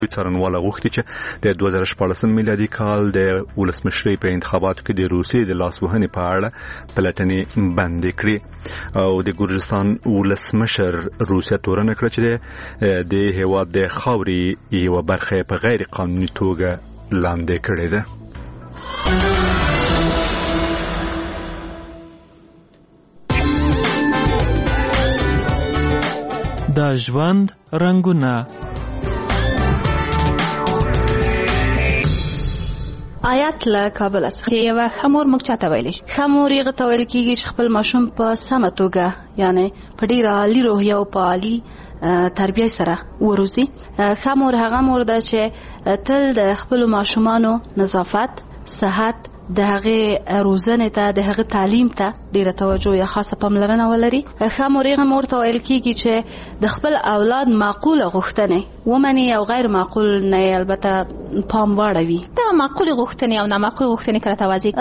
څارنواله غوښتي چې د 2014 میلادي کال د ولسمشرۍ په انتخاباتو کې د روسیې د لاسوهنې په اړه پلټنې بندې کړې او د ګورجستان ولسمشر روسیه تورنه کړه چې د هیواد د خاورې یوه برخه په غیر قانوني توګه لاندې کړې ده. د ژوند رنګونه. آیات له کابل څخه یو خمور موږ چاته ویل شي. خمور یې غته ویل کیږي چې خپل ماشوم په سمه توګه یعنی په ډیر عالی روحیه او په عالی تربیه سره وروزي. خمور هغه مور ده چې تل د خپل ماشومانو نظافت، صحت، د هغه روزنه ته، د هغه تعلیم ته ډیره توجه یا خاصه پاملرنه ولري. خمور یې مور ته ویل کیږي چې د خپل اولاد معقوله غوښتنې ومني او غیر معقول نه البته پام واړوي. دا معقول غوښتنې او نامعقول غوښتنې کله توازی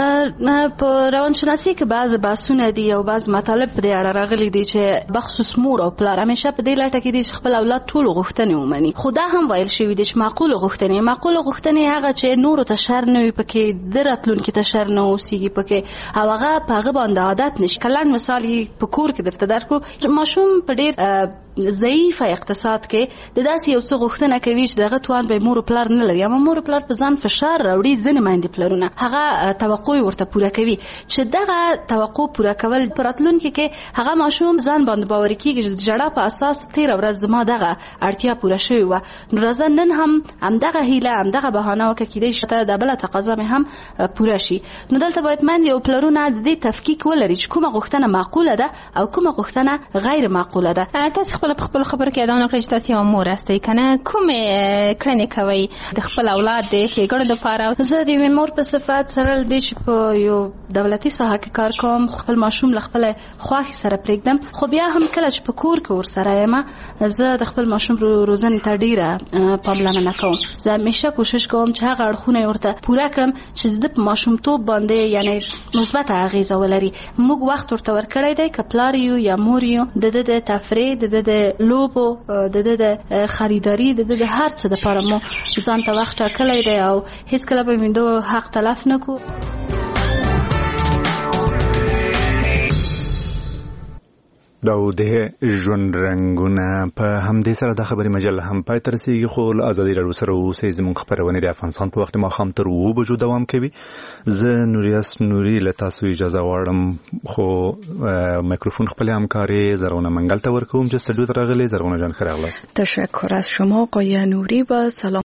په روانشناسي کې بعض بحثونه دي او بعض مطالب په اړه راغلي دي چې بخصوص مور او پلار همیشه په دې لټه کې دي چې خپل اولاد ټول غوښتنې ومني. خدا هم ویل شوی دي چې معقول غوښتنې هغه چې نور ته شر نه وي پکې درتلونکو ته شر نه اوسېږي پکې او هغه په هغه باندې عادت نشي. کله مثال په کور کې درته درکو ماشوم په ډیر ضعیف اقتصاد کې د داسې یو څه غوښتنه کوي چې دغه توان به مور او پلار نه لري یا مور او پلار په ځان فشار راوړي. ځینې میندې پلرونه هغه توقع ورته پوره کوي چې دغه توقع پوره کول پراتلونکو کې هغه ماشوم ځان باندې باور کیږي چې جړه په اساس تیر ورځ زما دغه اړتیا پوره شوی و نو راځه نن هم دغه هیله دغه بهانه وکړي کېدای شي ته د بل تقاضا مې هم پوره شي. نو دلته باید میندې او پلرونه د دې تفکیک ولري چې کومه غوښتنه معقوله ده او کومه غوښتنه غیر معقوله ده. تاسو خپل خبر کې یادونه کړئ چې تاسو یو مور هستئ کنه کومه کړنې کوي د خپل اولاد د ښېګړې لپاره؟ زه د یوې مور په صفت سره د چې په یو دولتي ساحه کې کار کوم خپل ماشوم له خپل خواخي سره پرېږدم خو بیا هم کله چې په کور کې ورسره یم زه د خپل ماشوم روزنې ته ډیره پاملرنه کوم. زه همیشه کوشش کوم چې هغه اړخونه ورته پوره کړم چې د ماشومتوب باندې یعنی مثبت اغیزه ولري. موږ وخت ورته ورکړی دی که پلار یو یا مور یو د تفریح د لوبو د خریداري د هر څه لپاره مو ځان ته وخت ټاکلی دی او هیڅ کله به موږ حق تلف نکو. دا د ژوند رنګونه په همدې سره د خبري مجله هم پای ته رسیږي خو له ازادي راډیو سره اوسئ. زموږ خبرونه د افغانستان په وخت ماښام تر 2 بجو دوام کوي. زه نوریاس نوری له تاسو اجازه غواړم خو میکروفون خپل همکاري زرغونه منګل ته ورکوم چې استودیو ته راغلي. زرغونه جان ښه راغلاست. تشکر از شما آقای نوری و سلام.